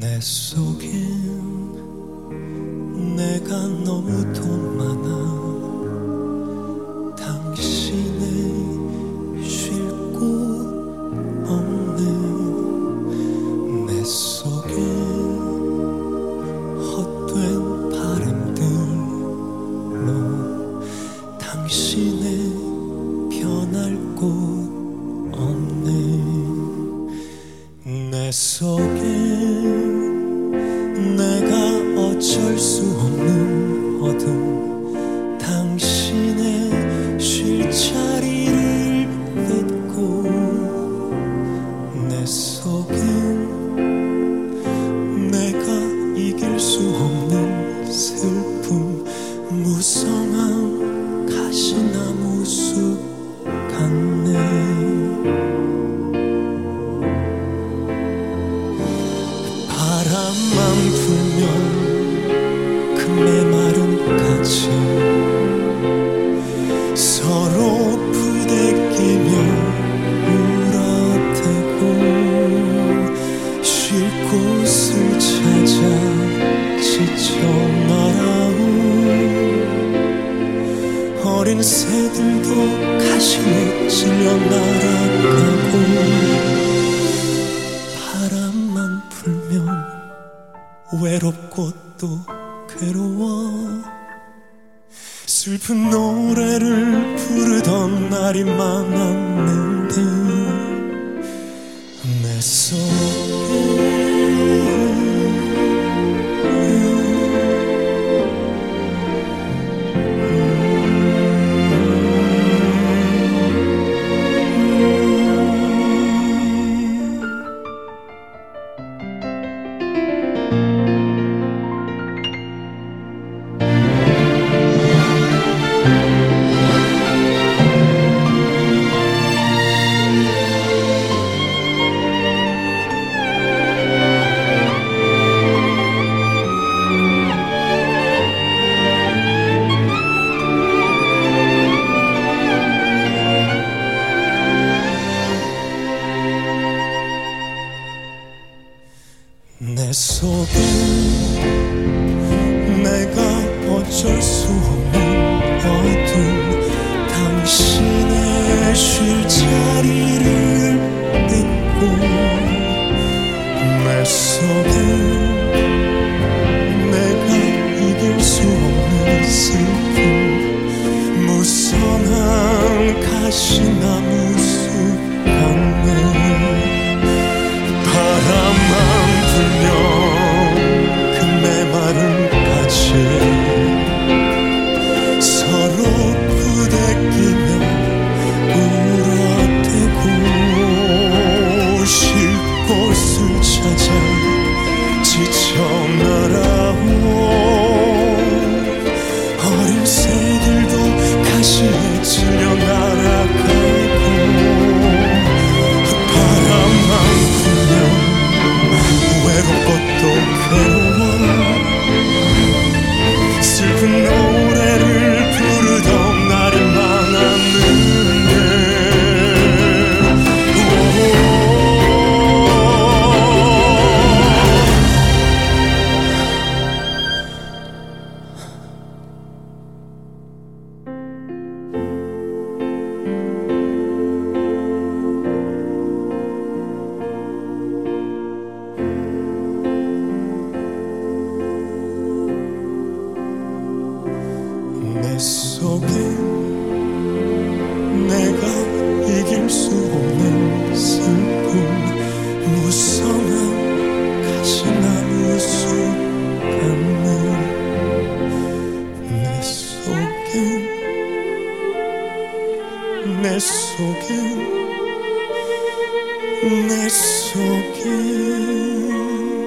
내 속엔 내가 너무도 많아. 당신의 쉴 곳 없네. 내 속엔 헛된 바람들로 당신의 변할 곳 없네. 내 속엔 내가 어쩔 수 없는 어둠, 당신의 쉴 자리를 뺏고. 내 속엔 내가 이길 수 없는 슬픔, 무성한 가시나무 숲 같네. 바람만 불면 그 메마른 가지 서로 부대끼며 울어대고, 쉴 곳을 찾아 지쳐 날아온 어린 새들도 가시에 찔려 날아가고. 바람만 불면 외롭고 또 괴로워 슬픈 노래를 부르던 날이 많았는데. 내 속에 내 속엔 내가 어쩔 수 없는 어둠, 당신의 쉴 자리를 뺏고. 내 속엔 내가 이길 수 없는 슬픔, 무성한 가시나무 숲 같네. 바람만 불면 그 메마른 가지에 서로 부대끼며 울어대고, 쉴 곳을 찾아 지쳐 날아온 어린 새들도 가시에 찔려 날아가고. 바람만 불면 외롭고 또 괴로워 슬픈 노래를 부르던 날이 많았는데. 내 속엔 내가 이길 수 없는 슬픔, 무성한 가시나무 숲 같네. 내 속엔 내 속엔